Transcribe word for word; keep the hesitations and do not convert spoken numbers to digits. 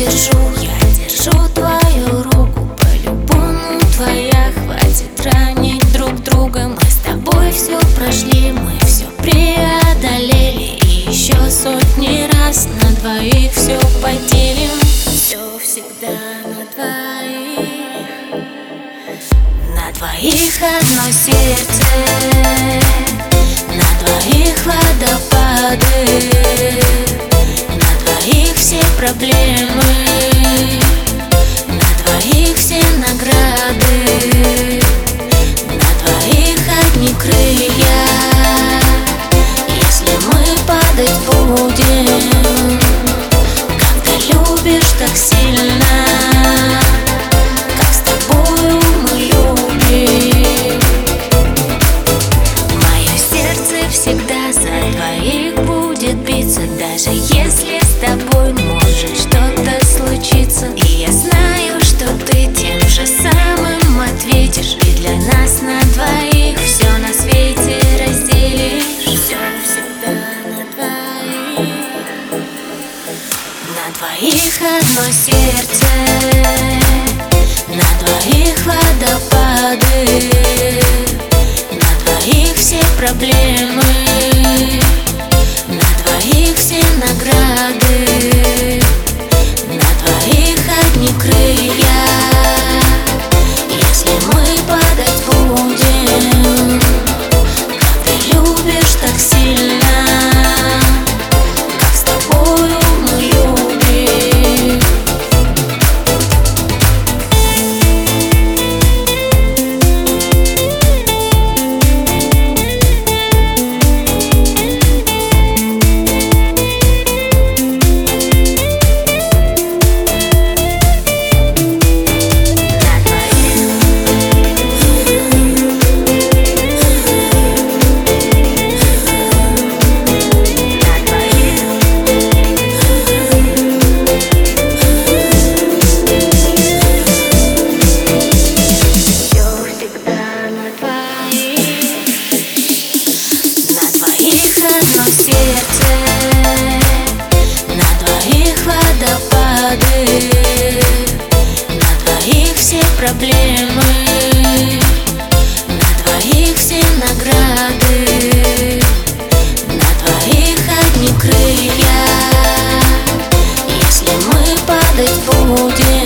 держу, я держу твою руку. По-любому твоя, хватит ранить друг друга. Мы с тобой все прошли, мы все преодолели. И еще сотни раз на двоих все поделим. Все всегда на двоих. На двоих одно сердце, на двоих водопады, на двоих все проблемы, на двоих все награды, на двоих одни крылья. Если мы падать будем, как ты любишь так сильно, как с тобою мы любим. Мое сердце всегда за двоих будет биться, даже если с тобой может что-то случиться. И я знаю, что ты тем же самым ответишь, и для нас на двоих все на свете разделишь. Все всегда на двоих. На двоих одно сердце, на двоих водопады, на двоих все проблемы, на двоих все награды, на двоих одни крылья. Если мы падать будем, как ты любишь так сильно, как с тобою мы любим. Одно сердце, на двоих водопады, на двоих все проблемы, на двоих все награды, на двоих одни крылья. Если мы падать будем,